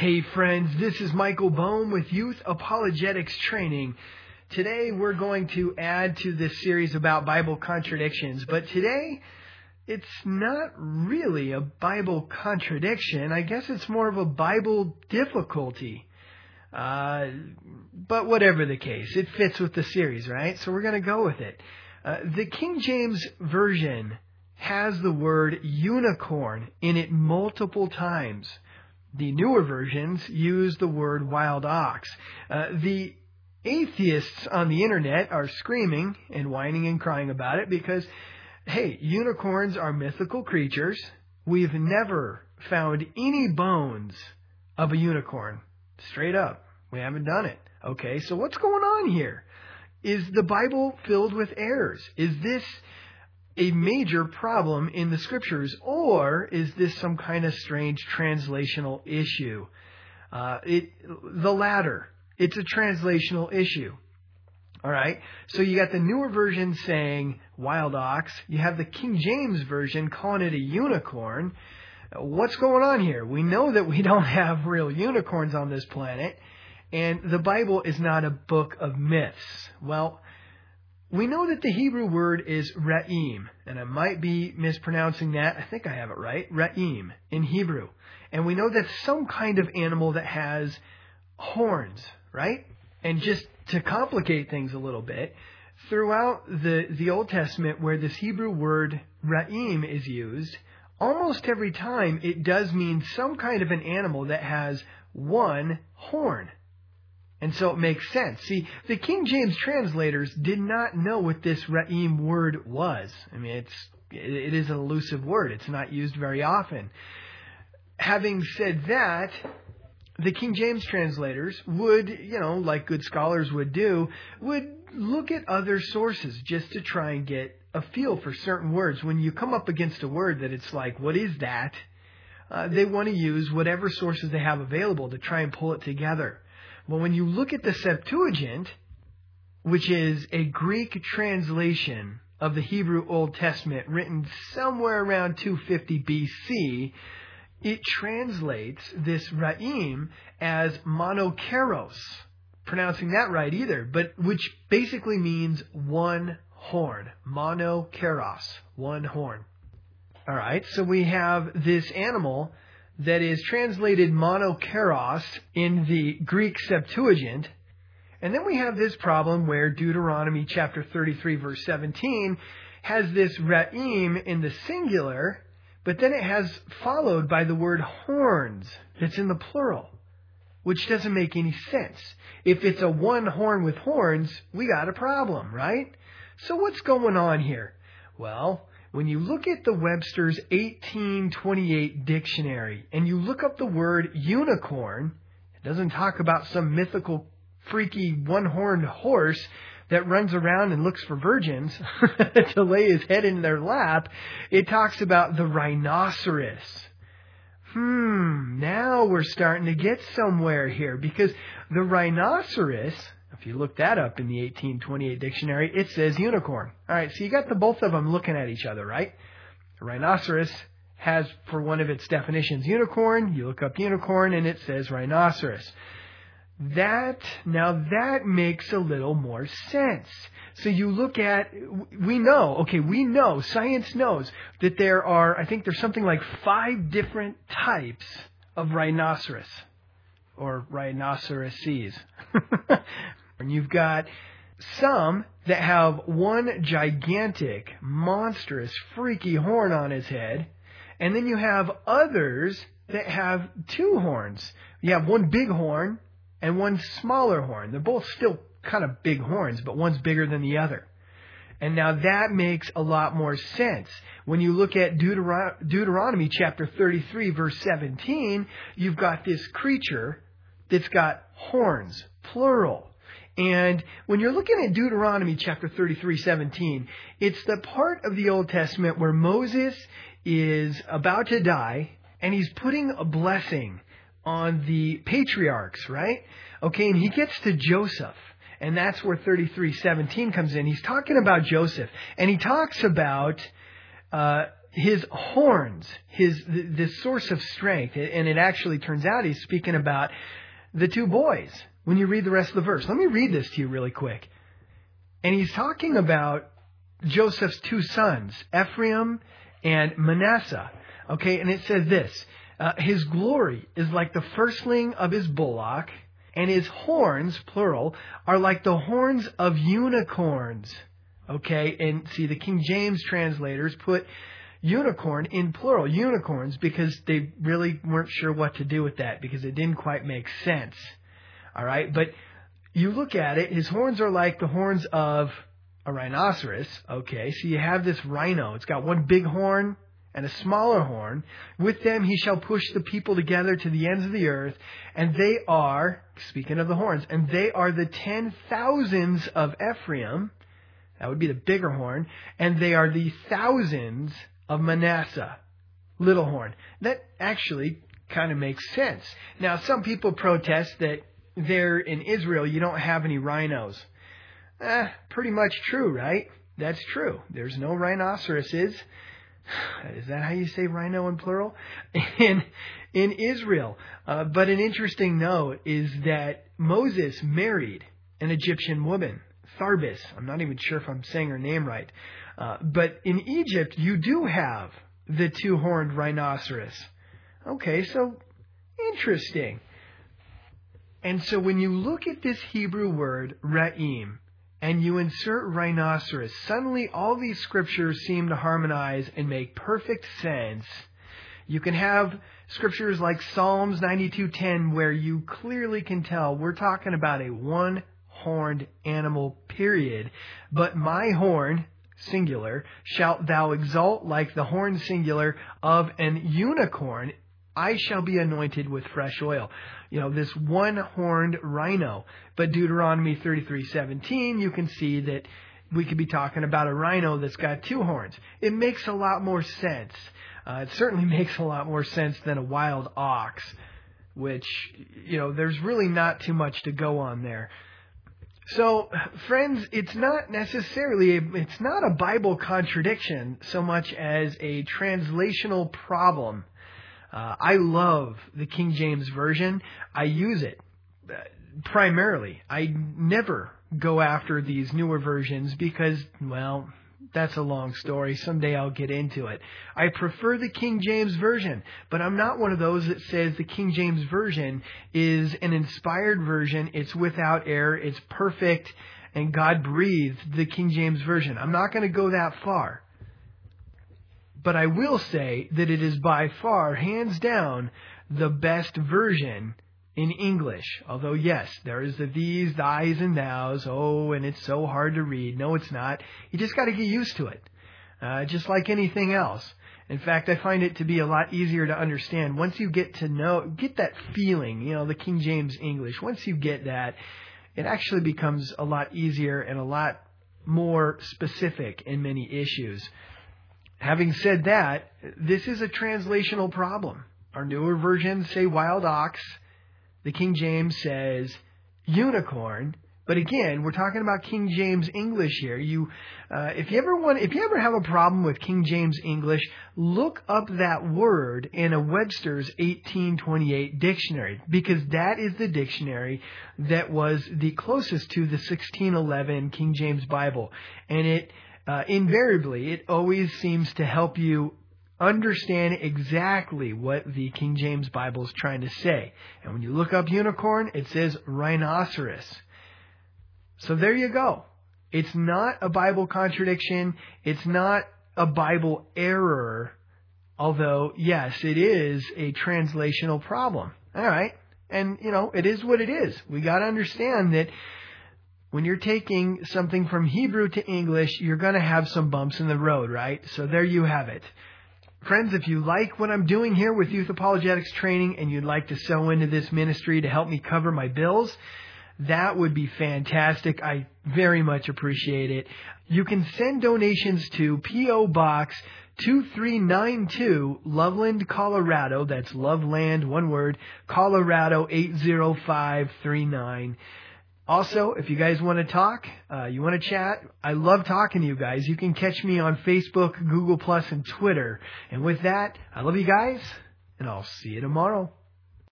Hey friends, this is Michael Bohm with Youth Apologetics Training. Today we're going to add to this series about Bible contradictions, but today it's not really a Bible contradiction. I guess it's more of a Bible difficulty. But whatever the case, it fits with the series, right? So we're going to go with it. The King James Version has the word unicorn in it multiple times. The newer versions use the word wild ox. The atheists on the internet are screaming and whining and crying about it because, hey, unicorns are mythical creatures. We've never found any bones of a unicorn. Straight up. We haven't done it. Okay, so what's going on here? Is the Bible filled with errors? Is this a major problem in the scriptures, or is this some kind of strange translational issue? The latter. It's a translational issue. All right. So you got the newer version saying wild ox. You have the King James Version calling it a unicorn. What's going on here? We know that we don't have real unicorns on this planet, and the Bible is not a book of myths. Well, we know that the Hebrew word is ra'im, and I might be mispronouncing that. I think I have it right. Ra'im in Hebrew. And we know that's some kind of animal that has horns, right? And just to complicate things a little bit, throughout the Old Testament where this Hebrew word ra'im is used, almost every time it does mean some kind of an animal that has one horn. And so it makes sense. See, the King James translators did not know what this ra'im word was. I mean, it is an elusive word. It's not used very often. Having said that, the King James translators would, like good scholars would do, would look at other sources just to try and get a feel for certain words. When you come up against a word that it's like, what is that? They want to use whatever sources they have available to try and pull it together. Well, when you look at the Septuagint, which is a Greek translation of the Hebrew Old Testament written somewhere around 250 BC, it translates this ra'im as monokeros, pronouncing that right either, but which basically means one horn. Monokeros, one horn. All right, so we have this animal that is translated monokeros in the Greek Septuagint. And then we have this problem where Deuteronomy chapter 33 verse 17 has this ra'im in the singular, but then it has followed by the word horns that's in the plural, which doesn't make any sense. If it's a one horn with horns, we got a problem, right? So what's going on here? Well, when you look at the Webster's 1828 dictionary and you look up the word unicorn, it doesn't talk about some mythical, freaky, one-horned horse that runs around and looks for virgins to lay his head in their lap. It talks about the rhinoceros. Now we're starting to get somewhere here, because the rhinoceros, if you look that up in the 1828 dictionary, it says unicorn. All right, so you got the both of them looking at each other, right? The rhinoceros has, for one of its definitions, unicorn. You look up unicorn and it says rhinoceros. That makes a little more sense. So you look at, we know, science knows that there are, I think there's something like 5 different types of rhinoceros, or rhinoceroses. And you've got some that have one gigantic, monstrous, freaky horn on his head. And then you have others that have 2 horns. You have one big horn and one smaller horn. They're both still kind of big horns, but one's bigger than the other. And now that makes a lot more sense. When you look at Deuteronomy chapter 33, verse 17, you've got this creature that's got horns, plural. And when you're looking at Deuteronomy chapter 33:17, it's the part of the Old Testament where Moses is about to die and he's putting a blessing on the patriarchs, right? Okay, and he gets to Joseph, and that's where 33:17 comes in. He's talking about Joseph, and he talks about his horns, the source of strength. And it actually turns out he's speaking about the two boys when you read the rest of the verse. Let me read this to you really quick. And he's talking about Joseph's two sons, Ephraim and Manasseh. Okay, and it says this, his glory is like the firstling of his bullock, and his horns, plural, are like the horns of unicorns. Okay, and see, the King James translators put unicorn in plural, unicorns, because they really weren't sure what to do with that, because it didn't quite make sense. All right, but you look at it, his horns are like the horns of a rhinoceros. Okay, so you have this rhino. It's got one big horn and a smaller horn. With them he shall push the people together to the ends of the earth. And they are, speaking of the horns, and they are the 10,000s of Ephraim. That would be the bigger horn. And they are the thousands of Manasseh, little horn. That actually kind of makes sense. Now, some people protest that there in Israel you don't have any rhinos. Pretty much true, right? That's true. There's no rhinoceroses. Is that how you say rhino in plural? In Israel. But an interesting note is that Moses married an Egyptian woman, Tharbis. I'm not even sure if I'm saying her name right. But in Egypt, you do have the two-horned rhinoceros. Okay, so interesting. And so when you look at this Hebrew word, ra'im, and you insert rhinoceros, suddenly all these scriptures seem to harmonize and make perfect sense. You can have scriptures like Psalms 92:10 where you clearly can tell we're talking about a one-horned animal, period. But my horn, singular, shalt thou exalt like the horn, singular, of an unicorn. I shall be anointed with fresh oil. You know, this one-horned rhino. But Deuteronomy 33:17, you can see that we could be talking about a rhino that's got two horns. It makes a lot more sense. It certainly makes a lot more sense than a wild ox, which, you know, there's really not too much to go on there. So, friends, it's not a Bible contradiction so much as a translational problem. I love the King James Version. I use it primarily. I never go after these newer versions because, well, that's a long story. Someday I'll get into it. I prefer the King James Version, but I'm not one of those that says the King James Version is an inspired version. It's without error. It's perfect, and God breathed the King James Version. I'm not going to go that far. But I will say that it is by far, hands down, the best version in English. Although, yes, there is the these, thys, and thous. Oh, and it's so hard to read. No, it's not. You just got to get used to it. Just like anything else. In fact, I find it to be a lot easier to understand once you get that feeling, you know, the King James English. Once you get that, it actually becomes a lot easier and a lot more specific in many issues. Having said that, this is a translational problem. Our newer versions say wild ox. The King James says unicorn. But again, we're talking about King James English here. If you ever have a problem with King James English, look up that word in a Webster's 1828 dictionary, because that is the dictionary that was the closest to the 1611 King James Bible. And it invariably, it always seems to help you understand exactly what the King James Bible is trying to say. And when you look up unicorn, it says rhinoceros. So there you go. It's not a Bible contradiction. It's not a Bible error. Although, yes, it is a translational problem. All right. And, you know, it is what it is. We got to understand that when you're taking something from Hebrew to English, you're going to have some bumps in the road, right? So there you have it. Friends, if you like what I'm doing here with Youth Apologetics Training and you'd like to sow into this ministry to help me cover my bills, that would be fantastic. I very much appreciate it. You can send donations to P.O. Box 2392, Loveland, Colorado. That's Loveland, one word, Colorado 80539. Also, if you guys want to talk, you want to chat, I love talking to you guys. You can catch me on Facebook, Google+, and Twitter. And with that, I love you guys, and I'll see you tomorrow.